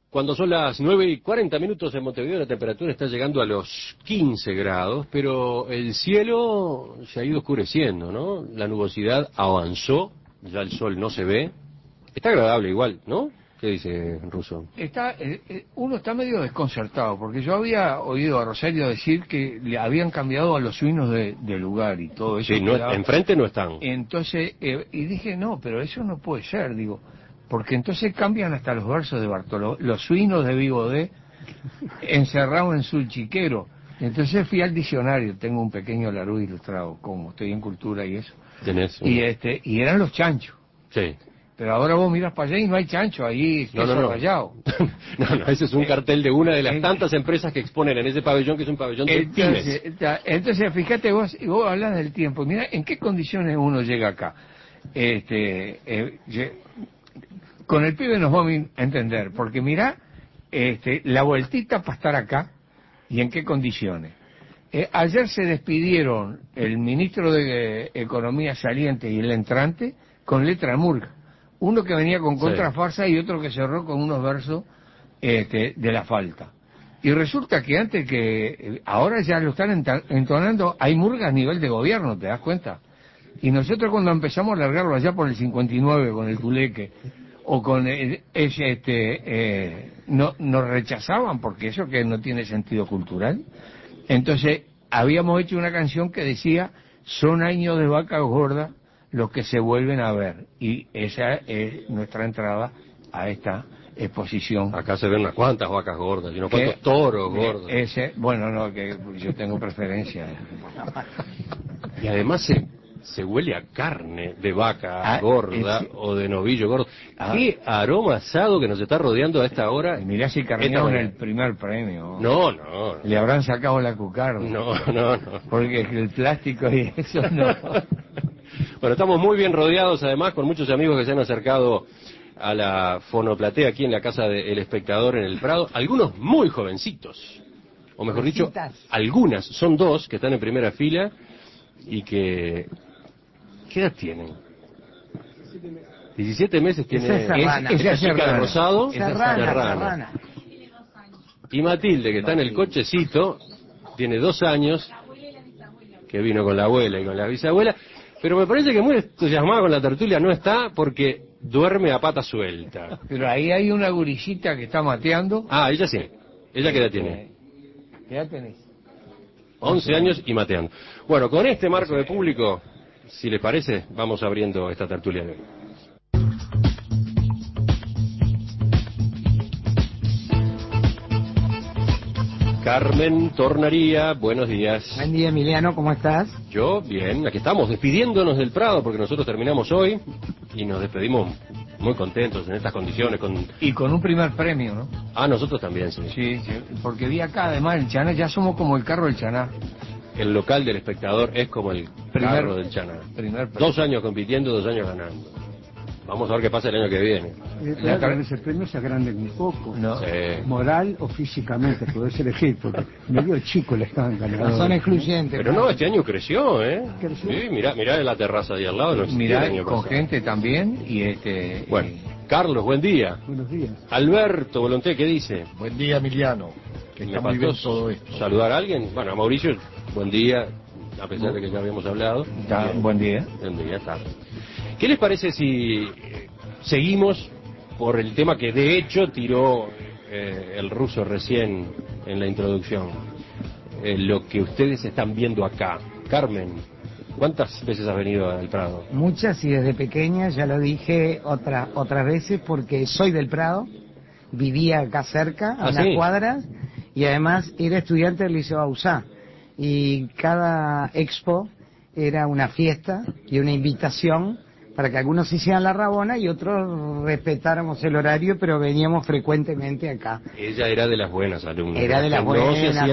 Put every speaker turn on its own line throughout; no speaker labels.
Cuando son las 9:40 en Montevideo, la temperatura está llegando a los 15 grados, pero el cielo se ha ido oscureciendo, ¿no? La nubosidad avanzó, ya el sol no se ve. Está agradable igual, ¿no? ¿Qué dice Russo?
Uno está medio desconcertado, porque yo había oído a Rosario decir que le habían cambiado a los suinos de lugar y todo eso.
Sí, no, enfrente no están.
Entonces, y dije, no, pero eso no puede ser, digo, porque entonces cambian hasta los versos de Bartolomé, los suinos de Vigodé, encerrados en su chiquero. Entonces fui al diccionario, tengo un pequeño Larousse ilustrado, como estoy en cultura y eso.
Tenés
Y eran los chanchos.
Sí.
Pero ahora vos miras para allá y no hay chancho, ahí queso rallado.
No, ese es un cartel de una de las tantas empresas que exponen en ese pabellón, que es un pabellón de pymes.
Entonces, fíjate vos hablas del tiempo, mira en qué condiciones uno llega acá. Con el pibe nos vamos a entender, porque mira la vueltita para estar acá y en qué condiciones. Ayer se despidieron el ministro de Economía saliente y el entrante con letra murga. Uno que venía con contrafarsa y otro que cerró con unos versos de la falta. Y resulta que ahora ya lo están entonando, hay murga a nivel de gobierno, ¿te das cuenta? Y nosotros cuando empezamos a largarlo allá por el 59 con el Tuleque, o con nos rechazaban porque eso que no tiene sentido cultural. Entonces habíamos hecho una canción que decía, son años de vacas gordas los que se vuelven a ver, y esa es nuestra entrada a esta exposición.
Acá se ven unas cuantas vacas gordas y unos cuantos toros gordos.
Bueno, no, que yo tengo preferencia.
Y además se huele a carne de vaca gorda o de novillo gordo. Qué aroma asado que nos está rodeando a esta hora.
Mirá si carnearon el primer premio.
No.
Le habrán sacado la cucarda.
No.
Porque el plástico y eso no.
Bueno, estamos muy bien rodeados, además, con muchos amigos que se han acercado a la fonoplatea aquí en la Casa del Espectador en el Prado. Algunos muy jovencitos, o mejor dicho, algunas, son dos que están en primera fila y que... ¿Qué edad tienen? 17 meses tiene esa chica de rosado.
Serrana.
Y Matilde, que está en el cochecito, tiene 2 años, que vino con la abuela y con la bisabuela. Pero me parece que muy entusiasmada con la tertulia no está, porque duerme a pata suelta.
Pero ahí hay una gurillita que está mateando.
Ah, ella sí. ¿Ella qué edad tiene?
¿Qué edad tenés?
11 años y mateando. Bueno, con este marco de público, si les parece, vamos abriendo esta tertulia de hoy. Carmen Tornaría, buenos días.
Buen día, Emiliano, ¿cómo estás?
Yo, bien, aquí estamos despidiéndonos del Prado, porque nosotros terminamos hoy y nos despedimos muy contentos en estas condiciones.
Y con un primer premio, ¿no?
Ah, nosotros también, sí.
Sí, porque vi acá, además, el Chaná, ya somos como el carro del Chaná.
El local del Espectador es como el carro del Chaná. 2 años compitiendo, 2 años ganando. Vamos a ver qué pasa el año que viene.
Ese premio se agranden un poco,
¿no? Sí.
Moral o físicamente, podés elegir, porque medio chico le estaban ganando.
Son excluyentes.
Pero no, este año creció, ¿eh?
¿Creció?
Sí, mirá la terraza de al lado. No
mirá, el año con pasado. Gente también, y
Bueno, Carlos, buen día.
Buenos días.
Alberto Volonté, ¿qué dice?
Buen día, Emiliano. Que está muy bien todo esto.
¿Saludar a alguien? Bueno, a Mauricio, buen día, a pesar de que ya habíamos hablado.
Buen día.
Buen día, está. ¿Qué les parece si seguimos por el tema que de hecho tiró el Russo recién en la introducción? Lo que ustedes están viendo acá. Carmen, ¿cuántas veces has venido al Prado?
Muchas, y desde pequeña, ya lo dije otras veces, porque soy del Prado, vivía acá cerca, a unas cuadras, y además era estudiante del Liceo Bauzá. Y cada expo era una fiesta y una invitación para que algunos hicieran la rabona y otros respetáramos el horario, pero veníamos frecuentemente acá.
Ella era de las buenas alumnas.
Era de las buenas,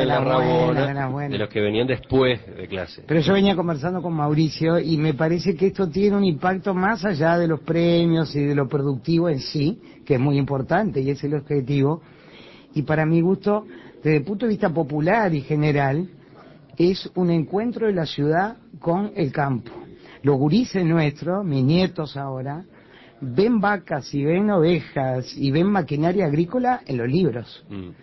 de los que venían después de clase.
Pero yo venía conversando con Mauricio y me parece que esto tiene un impacto más allá de los premios y de lo productivo en sí, que es muy importante y es el objetivo. Y para mi gusto, desde el punto de vista popular y general, es un encuentro de la ciudad con el campo. Los gurises nuestros, mis nietos ahora, ven vacas y ven ovejas y ven maquinaria agrícola en los libros.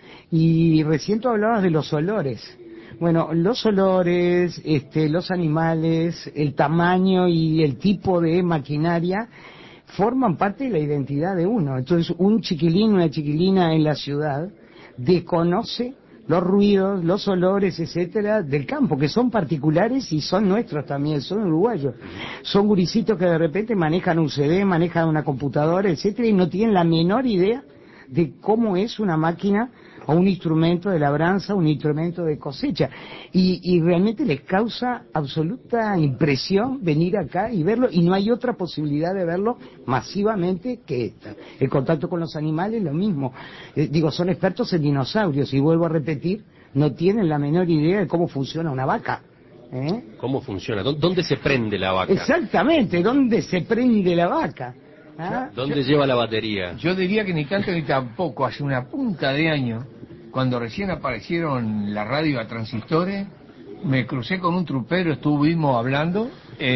Y recién tú hablabas de los olores. Bueno, los olores, los animales, el tamaño y el tipo de maquinaria forman parte de la identidad de uno. Entonces, un chiquilín, una chiquilina en la ciudad desconoce los ruidos, los olores, etcétera, del campo, que son particulares y son nuestros también, son uruguayos. Son gurisitos que de repente manejan un CD, manejan una computadora, etcétera, y no tienen la menor idea de cómo es una máquina o un instrumento de labranza, un instrumento de cosecha. Y realmente les causa absoluta impresión venir acá y verlo, y no hay otra posibilidad de verlo masivamente que esta. El contacto con los animales, lo mismo. Son expertos en dinosaurios, y vuelvo a repetir, no tienen la menor idea de cómo funciona una vaca.
¿Cómo funciona? ¿Dónde se prende la vaca?
Exactamente, ¿dónde se prende la vaca?
¿Dónde lleva la batería?
Yo diría que ni tanto ni tampoco. Hace una punta de año, cuando recién aparecieron la radio a transistores, me crucé con un trupero, estuvimos hablando,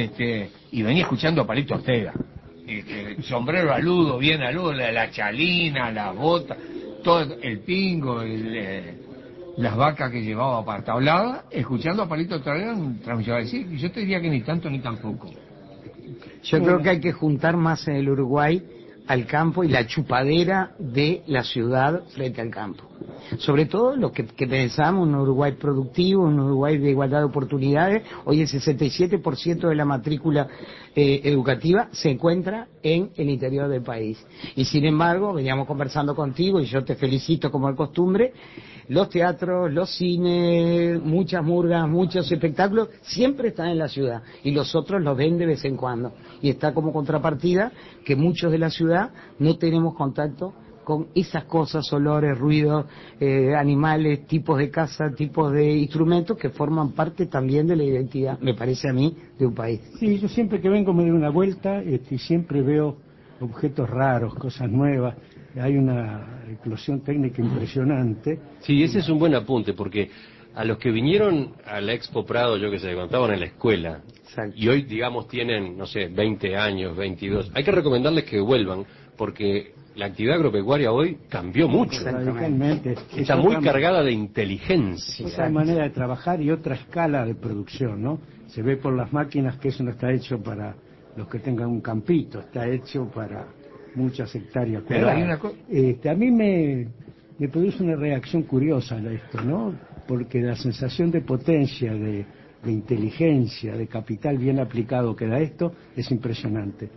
y venía escuchando a Palito Ortega. Sombrero aludo, bien aludo, la chalina, la bota, todo el pingo, las vacas que llevaba para tablada, escuchando a Palito Ortega en transmisión. Yo te diría que ni tanto ni tampoco.
Yo creo que hay que juntar más en el Uruguay al campo y la chupadera de la ciudad frente al campo. Sobre todo lo que pensamos, un Uruguay productivo, un Uruguay de igualdad de oportunidades. Hoy el 67% de la matrícula educativa se encuentra en el interior del país. Y sin embargo, veníamos conversando contigo, y yo te felicito como de costumbre, los teatros, los cines, muchas murgas, muchos espectáculos, siempre están en la ciudad, y los otros los ven de vez en cuando. Y está como contrapartida que muchos de la ciudad no tenemos contacto con esas cosas, olores, ruidos, animales, tipos de casa, tipos de instrumentos que forman parte también de la identidad, me parece a mí, de un país.
Sí, yo siempre que vengo me doy una vuelta y siempre veo objetos raros, cosas nuevas. Hay una eclosión técnica impresionante.
Sí, ese es un buen apunte, porque a los que vinieron a la Expo Prado, yo que sé, cuando estaban en la escuela, exacto, y hoy, digamos, tienen, no sé, 20 años, 22, hay que recomendarles que vuelvan, porque la actividad agropecuaria hoy cambió mucho.
Radicalmente.
Está muy cargada de inteligencia.
Otra manera de trabajar y otra escala de producción, ¿no? Se ve por las máquinas que eso no está hecho para los que tengan un campito, está hecho para muchas hectáreas cuadradas. A mí me produce una reacción curiosa a esto, ¿no? Porque la sensación de potencia, de inteligencia, de capital bien aplicado que da esto es impresionante.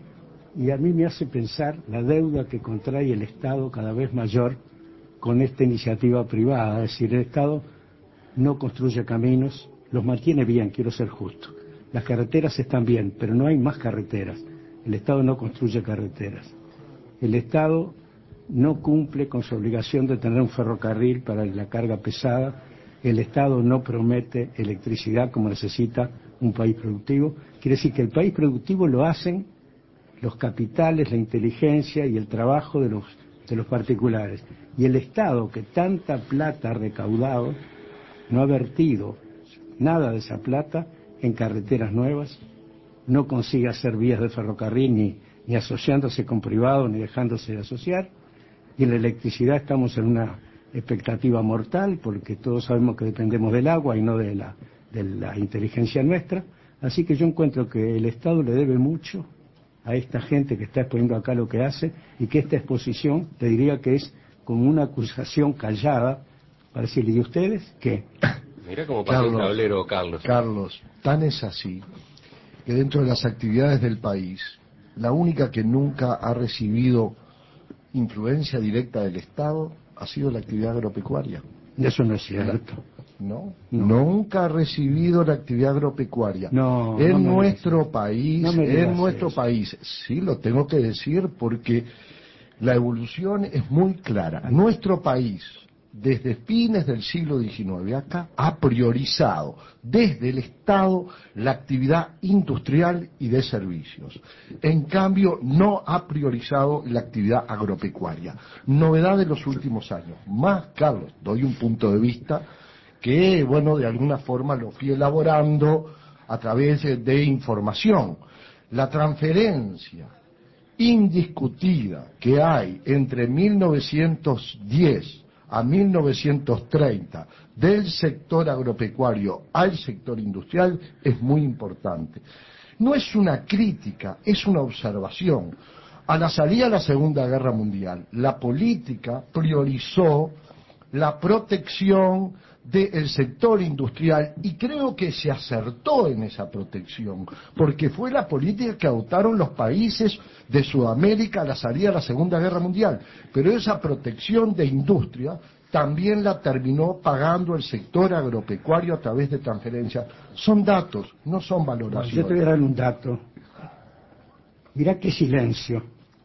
Y a mí me hace pensar la deuda que contrae el Estado cada vez mayor con esta iniciativa privada. Es decir, el Estado no construye caminos, los mantiene bien, quiero ser justo. Las carreteras están bien, pero no hay más carreteras. El Estado no construye carreteras. El Estado no cumple con su obligación de tener un ferrocarril para la carga pesada. El Estado no promete electricidad como necesita un país productivo. Quiere decir que el país productivo lo hacen los capitales, la inteligencia y el trabajo de los particulares. Y el Estado, que tanta plata ha recaudado, no ha vertido nada de esa plata en carreteras nuevas, no consigue hacer vías de ferrocarril ni asociándose con privados ni dejándose de asociar. Y en la electricidad estamos en una expectativa mortal, porque todos sabemos que dependemos del agua y no de la inteligencia nuestra. Así que yo encuentro que el Estado le debe mucho a esta gente que está exponiendo acá lo que hace, y que esta exposición, te diría que es como una acusación callada para decirle, ¿y ustedes qué?
Mira cómo pasa el tablero, Carlos.
Carlos, tan es así que dentro de las actividades del país, la única que nunca ha recibido influencia directa del Estado ha sido la actividad agropecuaria.
Eso no es cierto.
No, nunca ha recibido la actividad agropecuaria. En nuestro país, sí lo tengo que decir porque la evolución es muy clara. Nuestro país, desde fines del siglo XIX acá, ha priorizado desde el Estado la actividad industrial y de servicios. En cambio, no ha priorizado la actividad agropecuaria. Novedad de los últimos años. Más, Carlos, doy un punto de vista que, bueno, de alguna forma lo fui elaborando a través de información. La transferencia indiscutida que hay entre 1910 a 1930 del sector agropecuario al sector industrial es muy importante. No es una crítica, es una observación. A la salida de la Segunda Guerra Mundial, la política priorizó la protección del sector industrial y creo que se acertó en esa protección, porque fue la política que adoptaron los países de Sudamérica a la salida de la Segunda Guerra Mundial, pero esa protección de industria también la terminó pagando el sector agropecuario a través de transferencias. Son datos, no son valoraciones.
Yo te voy a dar un dato. Mirá qué silencio.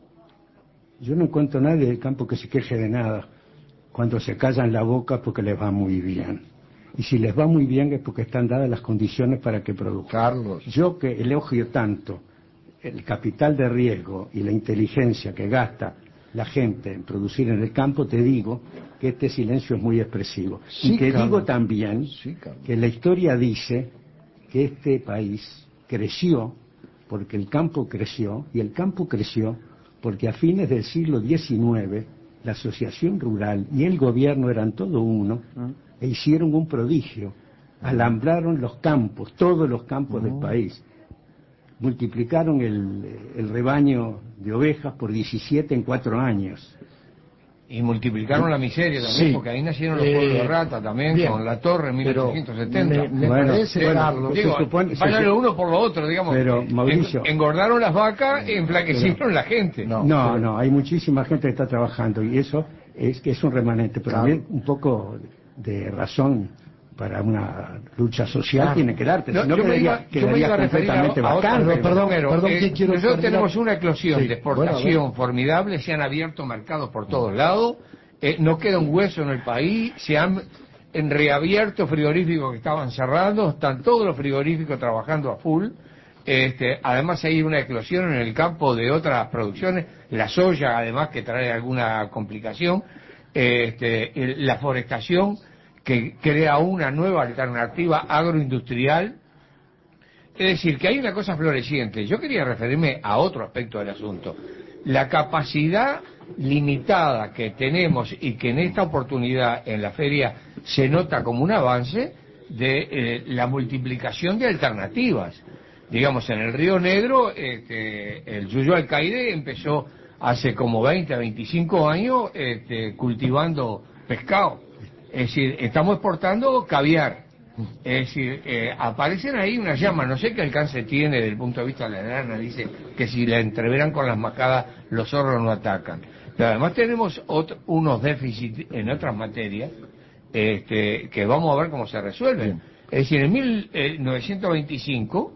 Yo no encuentro a nadie del campo que se queje de nada. Cuando se callan la boca porque les va muy bien. Y si les va muy bien es porque están dadas las condiciones para que produzcan.
Carlos.
Yo que elogio tanto el capital de riesgo y la inteligencia que gasta la gente en producir en el campo, te digo que este silencio es muy expresivo.
Sí,
y te
Carlos.
digo también que la historia dice que este país creció porque el campo creció, y el campo creció porque a fines del siglo XIX la asociación rural y el gobierno eran todo uno e hicieron un prodigio, alambraron los campos, todos los campos del país, multiplicaron el rebaño de ovejas por 17 en 4 años.
Y multiplicaron la miseria también,
sí.
Porque ahí nacieron los pueblos de rata también,
bien,
con la torre en 1870.
Me parece, Carlos,
digo, vayan lo uno por lo otro, digamos.
Pero, Mauricio,
engordaron las vacas e enflaquecieron la gente.
No, hay muchísima gente que está trabajando y eso es que es un remanente, pero también un poco de razón para una lucha social tiene que darte,
no, yo me iba a referir a
vacante. Perdón,
nosotros tenemos una eclosión de exportación formidable, se han abierto mercados por todos lados, no queda un hueso en el país, se han reabierto frigoríficos que estaban cerrando, están todos los frigoríficos trabajando a full. Además hay una eclosión en el campo de otras producciones, la soya además que trae alguna complicación, la forestación que crea una nueva alternativa agroindustrial. Es decir, que hay una cosa floreciente. Yo quería referirme a otro aspecto del asunto. La capacidad limitada que tenemos y que en esta oportunidad en la feria se nota como un avance de la multiplicación de alternativas. Digamos, en el Río Negro, el Yuyo Alcaide empezó hace como 20 a 25 años cultivando pescado. Es decir, estamos exportando caviar. Es decir, aparecen ahí unas llamas, no sé qué alcance tiene desde el punto de vista de la lana, dice que si la entreveran con las macadas los zorros no atacan. Pero además tenemos unos déficits en otras materias que vamos a ver cómo se resuelven. Es decir, en 1925,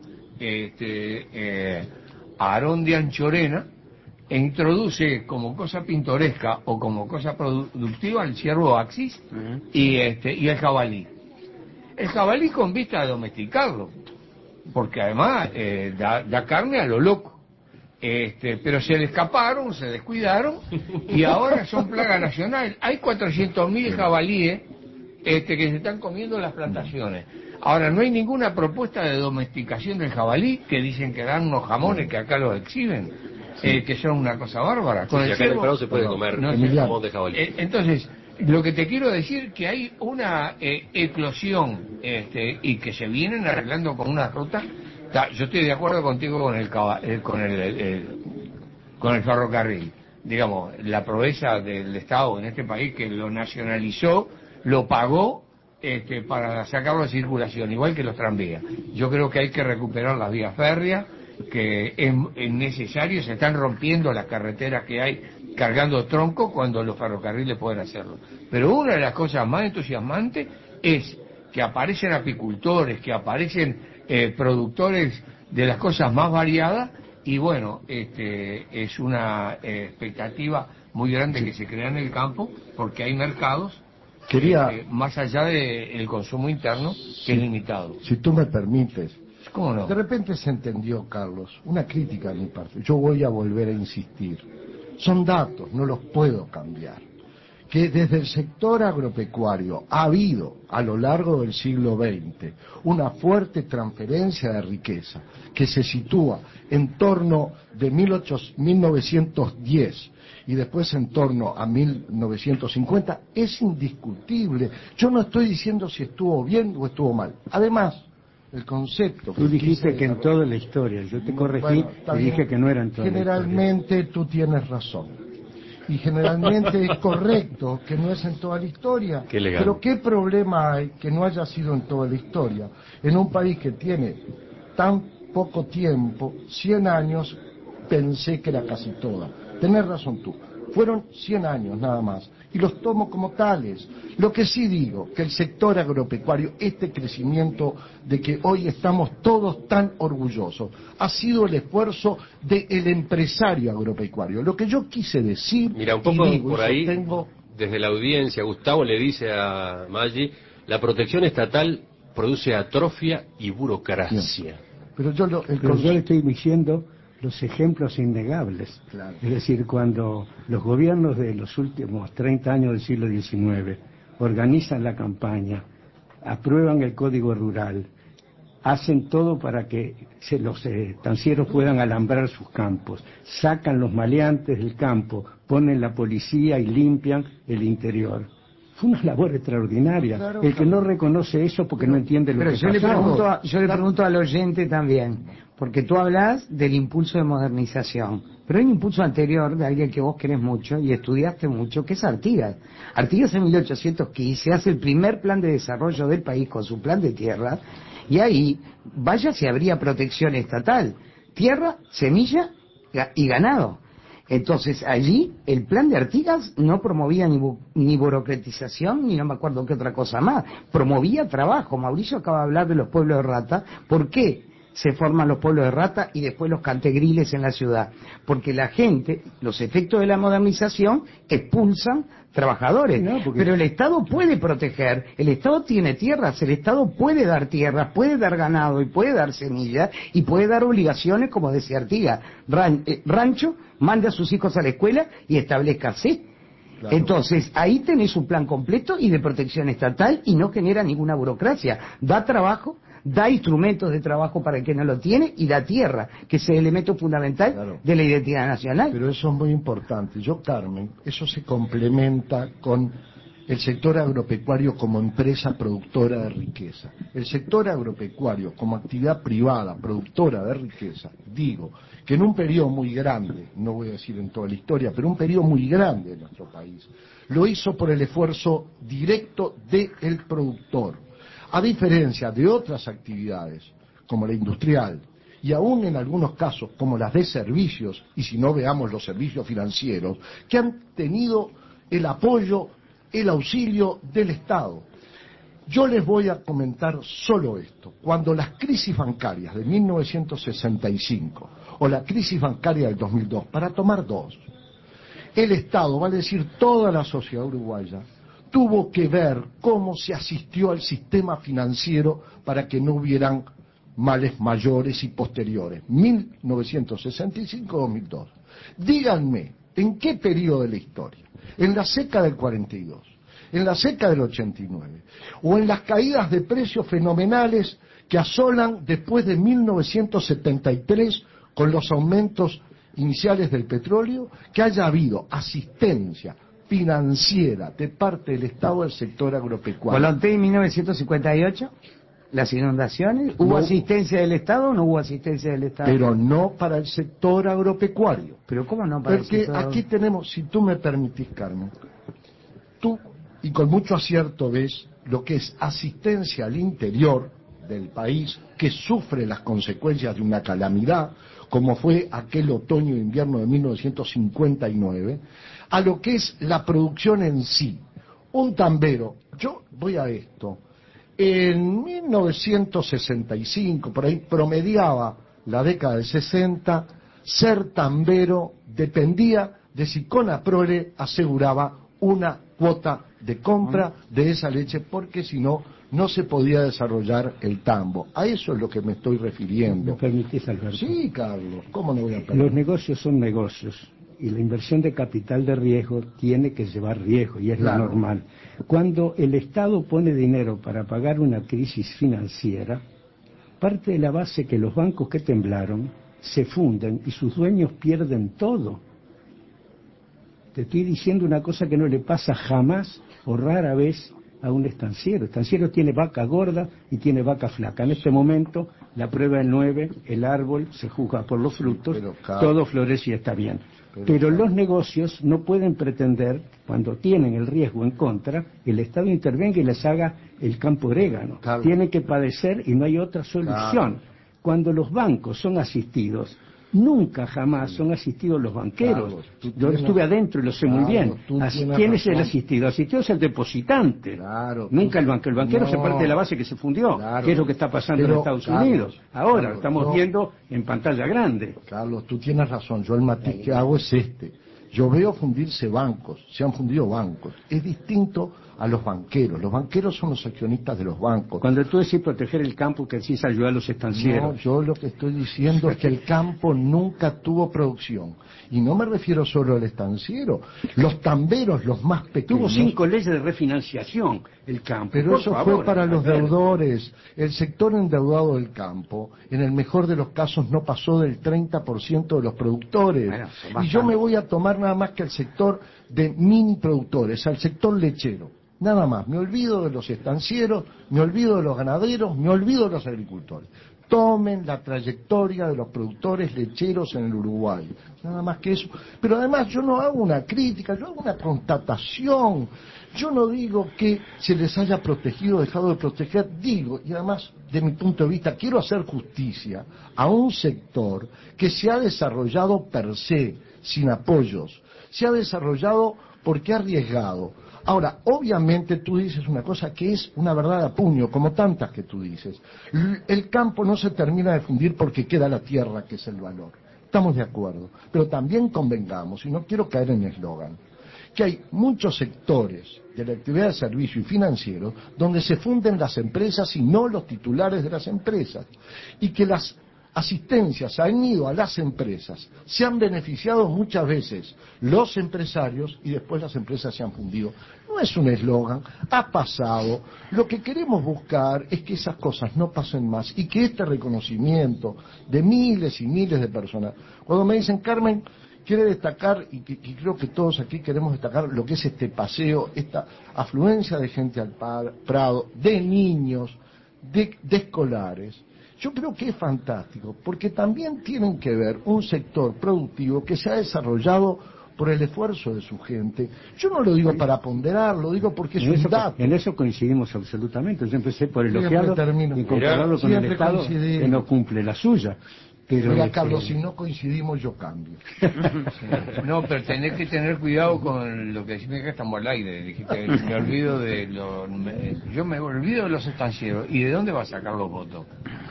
Aarón de Anchorena introduce como cosa pintoresca o como cosa productiva el ciervo axis y el jabalí. El jabalí con vista a domesticarlo, porque además da carne a lo loco. Pero se le escaparon, se descuidaron y ahora son plaga nacional. Hay 400.000 jabalíes que se están comiendo las plantaciones. Ahora, no hay ninguna propuesta de domesticación del jabalí, que dicen que dan unos jamones que acá los exhiben, que son una cosa bárbara.
Con el ciervo, acá se puede comer jamón de jabalí.
Entonces, lo que te quiero decir que hay una eclosión y que se vienen arreglando con una ruta. Yo estoy de acuerdo contigo con el ferrocarril. Digamos, la proeza del Estado en este país que lo nacionalizó, lo pagó para sacarlo de circulación, igual que los tranvías. Yo creo que hay que recuperar las vías férreas, que es necesario, se están rompiendo las carreteras que hay cargando tronco cuando los ferrocarriles pueden hacerlo. Pero una de las cosas más entusiasmantes es que aparecen apicultores, que aparecen productores de las cosas más variadas y bueno, es una expectativa muy grande que se crea en el campo porque hay mercados más allá del consumo interno que es limitado.
Si tú me permites,
¿cómo no?
De repente se entendió, Carlos, una crítica de mi parte. Yo voy a volver a insistir. Son datos, no los puedo cambiar. que desde el sector agropecuario ha habido a lo largo del siglo XX una fuerte transferencia de riqueza que se sitúa en torno de 1910 y después en torno a 1950, es indiscutible. Yo no estoy diciendo si estuvo bien o estuvo mal. Además, el concepto...
Tú dijiste que en toda la historia, yo te corregí y dije que no era en toda la historia.
Generalmente tú tienes razón. Y generalmente es correcto que no es en toda la historia. Pero ¿qué problema hay que no haya sido en toda la historia? En un país que tiene tan poco tiempo, 100 años, pensé que era casi toda. Tenés razón tú. Fueron 100 años nada más. Y los tomo como tales. Lo que sí digo, que el sector agropecuario, este crecimiento de que hoy estamos todos tan orgullosos, ha sido el esfuerzo del empresario agropecuario. Lo que yo quise decir...
Mira, un poco por ahí, desde la audiencia, Gustavo le dice a Maggi, la protección estatal produce atrofia y burocracia.
Pero yo le estoy diciendo los ejemplos innegables. Claro. Es decir, cuando los gobiernos de los últimos 30 años del siglo XIX organizan la campaña, aprueban el Código Rural, hacen todo para que los estancieros puedan alambrar sus campos, sacan los maleantes del campo, ponen la policía y limpian el interior. Fue una labor extraordinaria. Claro, el que no reconoce eso porque no entiende lo que pasó.
Yo le pregunto al oyente también, porque tú hablas del impulso de modernización, pero hay un impulso anterior de alguien que vos querés mucho y estudiaste mucho, que es Artigas. Artigas en 1815 hace el primer plan de desarrollo del país con su plan de tierra, y ahí, vaya si habría protección estatal, tierra, semilla y ganado. Entonces allí el plan de Artigas no promovía ni burocratización ni no me acuerdo qué otra cosa más, promovía trabajo. Mauricio acaba de hablar de los pueblos de rata. ¿Por qué se forman los pueblos de rata y después los cantegriles en la ciudad? Porque la gente, los efectos de la modernización expulsan trabajadores, pero el Estado puede proteger, el Estado tiene tierras, el Estado puede dar tierras, puede dar ganado y puede dar semillas y puede dar obligaciones, como decía Artigas, rancho, mande a sus hijos a la escuela y establezca así. Claro. Entonces, ahí tenés un plan completo y de protección estatal y no genera ninguna burocracia, da trabajo, da instrumentos de trabajo para el que no lo tiene y da tierra, que es el elemento fundamental de la identidad nacional.
Pero eso es muy importante. Carmen, eso se complementa con el sector agropecuario como empresa productora de riqueza. El sector agropecuario como actividad privada productora de riqueza, digo, que en un periodo muy grande, no voy a decir en toda la historia, pero un periodo muy grande de nuestro país, lo hizo por el esfuerzo directo del productor. A diferencia de otras actividades, como la industrial, y aún en algunos casos como las de servicios, y si no veamos los servicios financieros, que han tenido el apoyo, el auxilio del Estado. Yo les voy a comentar solo esto. Cuando las crisis bancarias de 1965 o la crisis bancaria del 2002, para tomar dos, el Estado, vale decir toda la sociedad uruguaya, tuvo que ver cómo se asistió al sistema financiero para que no hubieran males mayores y posteriores. 1965-2002. Díganme, ¿en qué periodo de la historia? ¿En la seca del 42? ¿En la seca del 89? ¿O en las caídas de precios fenomenales que asolan después de 1973 con los aumentos iniciales del petróleo? Que haya habido asistencia financiera de parte del Estado del sector agropecuario.
Volonté en 1958, las inundaciones, ¿hubo asistencia del Estado o no hubo asistencia del Estado?
Pero no para el sector agropecuario.
¿Pero cómo no para el sector?
Porque aquí tenemos, si tú me permitís, Carmen, tú, y con mucho acierto ves lo que es asistencia al interior del país que sufre las consecuencias de una calamidad, como fue aquel otoño e invierno de 1959, a lo que es la producción en sí. Un tambero, yo voy a esto, en 1965, por ahí promediaba la década del 60, ser tambero dependía de si Conaprole aseguraba una cuota de compra de esa leche, porque si no, no se podía desarrollar el tambo. A eso es lo que me estoy refiriendo.
¿Me permitís, Alberto?
Sí, Carlos, ¿cómo no voy a permitir?
Los negocios son negocios. y la inversión de capital de riesgo tiene que llevar riesgo, y es lo normal. Cuando el Estado pone dinero para pagar una crisis financiera, parte de la base que los bancos que temblaron se funden y sus dueños pierden todo. Te estoy diciendo una cosa que no le pasa jamás o rara vez a un estanciero. El estanciero tiene vaca gorda y tiene vaca flaca. En este momento, la prueba del 9, el árbol se juzga por los frutos, todo florece y está bien. Pero los negocios no pueden pretender, cuando tienen el riesgo en contra, el Estado intervenga y les haga el campo orégano. Tienen que padecer y no hay otra solución. Cuando los bancos son asistidos, nunca jamás son asistidos los banqueros. Yo estuve adentro y lo sé muy bien. ¿Quién es el asistido? Asistido es el depositante. Nunca el banquero. El banquero se parte de la base que se fundió. ¿Qué es lo que está pasando en Estados Unidos? Ahora lo estamos viendo en pantalla grande.
Carlos, tú tienes razón. Yo el matiz que hago es este. Yo veo fundirse bancos, se han fundido bancos. Es distinto a los banqueros. Los banqueros son los accionistas de los bancos.
Cuando tú decís proteger el campo, que decís ayudar a los estancieros.
No, yo lo que estoy diciendo es que el campo nunca tuvo producción. Y no me refiero solo al estanciero. Los tamberos, los más pequeños.
Tuvo 5 leyes de refinanciación el campo.
Pero eso fue para los deudores. El sector endeudado del campo, en el mejor de los casos, no pasó del 30% de los productores. Y yo me voy a tomar nada más que al sector de mini productores, al sector lechero. Nada más, me olvido de los estancieros, me olvido de los ganaderos, me olvido de los agricultores. Tomen la trayectoria de los productores lecheros en el Uruguay, nada más que eso. Pero además yo no hago una crítica, yo hago una constatación. Yo no digo que se les haya protegido o dejado de proteger, digo, y además, de mi punto de vista, quiero hacer justicia a un sector que se ha desarrollado per se, sin apoyos, se ha desarrollado porque ha arriesgado. Ahora, obviamente tú dices una cosa que es una verdad a puño, como tantas que tú dices. El campo no se termina de fundir porque queda la tierra, que es el valor. Estamos de acuerdo. Pero también convengamos, y no quiero caer en eslogan, que hay muchos sectores de la actividad de servicio y financiero donde se funden las empresas y no los titulares de las empresas. Y que las asistencias han ido a las empresas, se han beneficiado muchas veces los empresarios y después las empresas se han fundido. No es un eslogan, ha pasado. Lo que queremos buscar es que esas cosas no pasen más y que este reconocimiento de miles y miles de personas, cuando me dicen, Carmen, quiere destacar, y creo que todos aquí queremos destacar lo que es este paseo, esta afluencia de gente al Prado, de niños, de escolares. Yo creo que es fantástico, porque también tienen que ver un sector productivo que se ha desarrollado por el esfuerzo de su gente. Yo no lo digo para ponderar, lo digo porque es un dato.
En eso coincidimos absolutamente. Yo empecé por elogiarlo y compararlo con el Estado que no cumple la suya.
Pero mira, Carlos, si no coincidimos, yo cambio.
No, pero tenés que tener cuidado con lo que decís, que estamos al aire. Dijiste, me olvido de yo me olvido de los estancieros. ¿Y de dónde va a sacar los votos?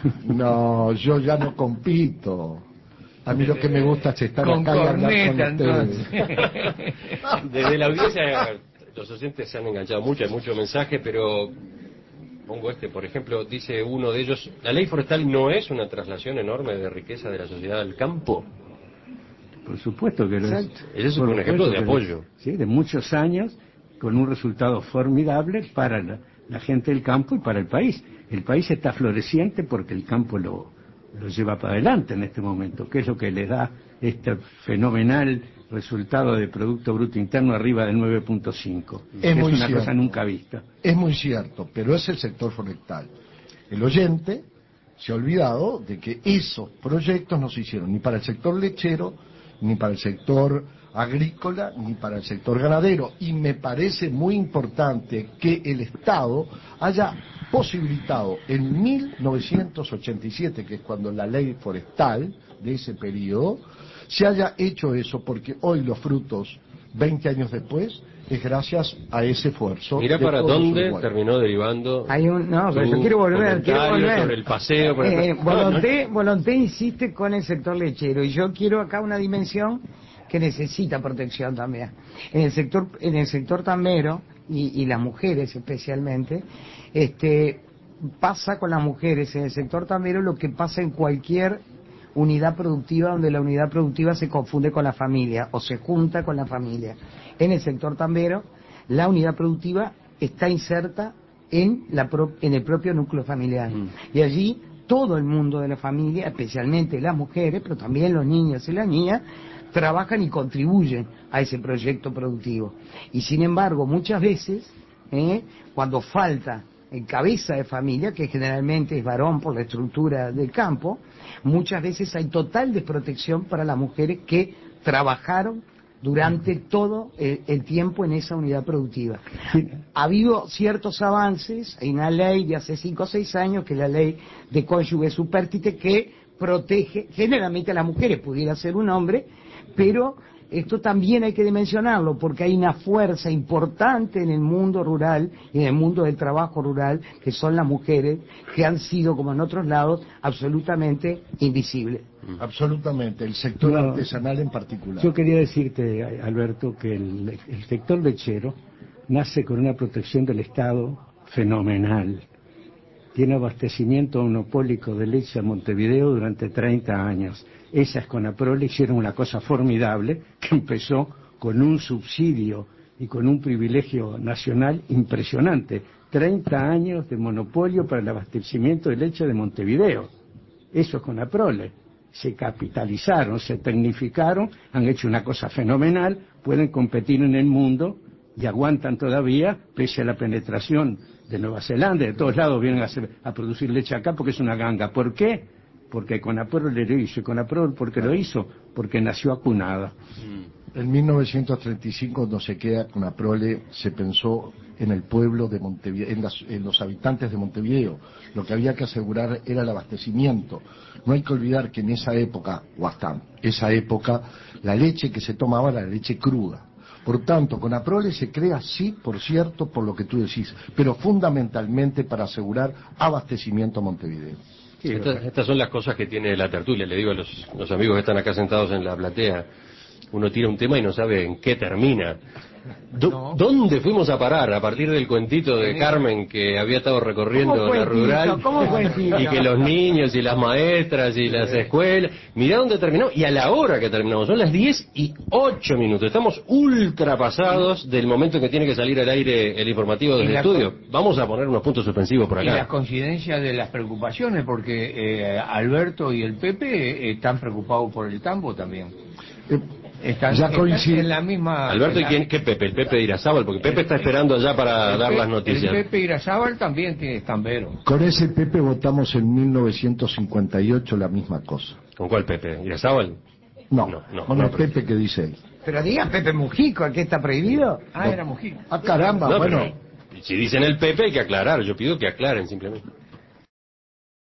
No, yo ya no compito. A mí lo que me gusta es estar acá y hablar con ustedes.
Desde la audiencia, los oyentes se han enganchado mucho, hay muchos mensajes, pero pongo por ejemplo, dice uno de ellos, ¿la ley forestal no es una traslación enorme de riqueza de la sociedad al campo?
Por supuesto que lo es.
Ese es un ejemplo de apoyo.
Sí, de muchos años, con un resultado formidable para la gente del campo y para el país. El país está floreciente porque el campo lo lleva para adelante en este momento, que es lo que le da este fenomenal resultado de Producto Bruto Interno arriba del 9.5. Es una cierto. Cosa nunca vista.
Es muy cierto, pero es el sector forestal. El oyente se ha olvidado de que esos proyectos no se hicieron ni para el sector lechero, ni para el sector agrícola, ni para el sector ganadero. Y me parece muy importante que el Estado haya posibilitado en 1987, que es cuando la ley forestal de ese periodo, se haya hecho eso, porque hoy los frutos, 20 años después, es gracias a ese esfuerzo.
Mira para dónde terminó derivando.
Pero yo quiero volver.
Sobre el paseo.
Volonté insiste con el sector lechero y yo quiero acá una dimensión que necesita protección también. En el sector tambero y las mujeres especialmente, pasa con las mujeres en el sector tambero lo que pasa en cualquier unidad productiva, donde la unidad productiva se confunde con la familia o se junta con la familia. En el sector tambero, la unidad productiva está inserta en el propio núcleo familiar. Y allí todo el mundo de la familia, especialmente las mujeres, pero también los niños y las niñas, trabajan y contribuyen a ese proyecto productivo. Y sin embargo, muchas veces, cuando falta el cabeza de familia, que generalmente es varón por la estructura del campo, muchas veces hay total desprotección para las mujeres que trabajaron durante todo el tiempo en esa unidad productiva. Sí. Ha habido ciertos avances, hay una ley de hace 5 o 6 años, que es la ley de cónyuge supérstite, que protege generalmente a las mujeres, pudiera ser un hombre, pero esto también hay que dimensionarlo, porque hay una fuerza importante en el mundo rural y en el mundo del trabajo rural, que son las mujeres, que han sido, como en otros lados, absolutamente invisibles.
Absolutamente, el sector artesanal en particular.
Yo quería decirte, Alberto, que el sector lechero nace con una protección del Estado fenomenal. Tiene abastecimiento monopólico de leche a Montevideo durante 30 años. Esas Conaprole hicieron una cosa formidable, que empezó con un subsidio y con un privilegio nacional impresionante. 30 años de monopolio para el abastecimiento de leche de Montevideo. Eso es Conaprole. Se capitalizaron, se tecnificaron, han hecho una cosa fenomenal, pueden competir en el mundo y aguantan todavía, pese a la penetración de Nueva Zelanda, de todos lados vienen a producir leche acá porque es una ganga. ¿Por qué? Porque Conaprole lo hizo. Y Conaprole, ¿por qué lo hizo? Porque nació acunada.
En 1935, cuando se queda Conaprole, se pensó en el pueblo de Montevideo, en los habitantes de Montevideo. Lo que había que asegurar era el abastecimiento. No hay que olvidar que en esa época, o hasta esa época, la leche que se tomaba era la leche cruda. Por tanto, Conaprole se crea, sí, por cierto, por lo que tú decís, pero fundamentalmente para asegurar abastecimiento a Montevideo.
Sí, estas son las cosas que tiene la tertulia. Le digo a los amigos que están acá sentados en la platea, uno tira un tema y no sabe en qué termina. ¿Dónde fuimos a parar a partir del cuentito de Carmen que había estado recorriendo la rural? Y que los niños y las maestras y las escuelas, mirá dónde terminó y a la hora que terminamos, son las 10:08. Estamos ultrapasados del momento en que tiene que salir al aire el informativo del estudio. Vamos a poner unos puntos suspensivos por acá.
Y la coincidencia de las preocupaciones, porque Alberto y el Pepe están preocupados por el tambo también. Están en la misma...
Alberto, ¿y qué Pepe? El Pepe de Irazábal, porque Pepe está esperando allá para dar las noticias.
El Pepe Irazábal también tiene tambero.
Con ese Pepe votamos en 1958 la misma cosa.
¿Con cuál Pepe? ¿Irazábal?
No, con el Pepe que dice él.
Pero diga Pepe Mujico, ¿el que está prohibido?
Era Mujico.
Caramba, bueno.
Si dicen el Pepe hay que aclarar, yo pido que aclaren simplemente.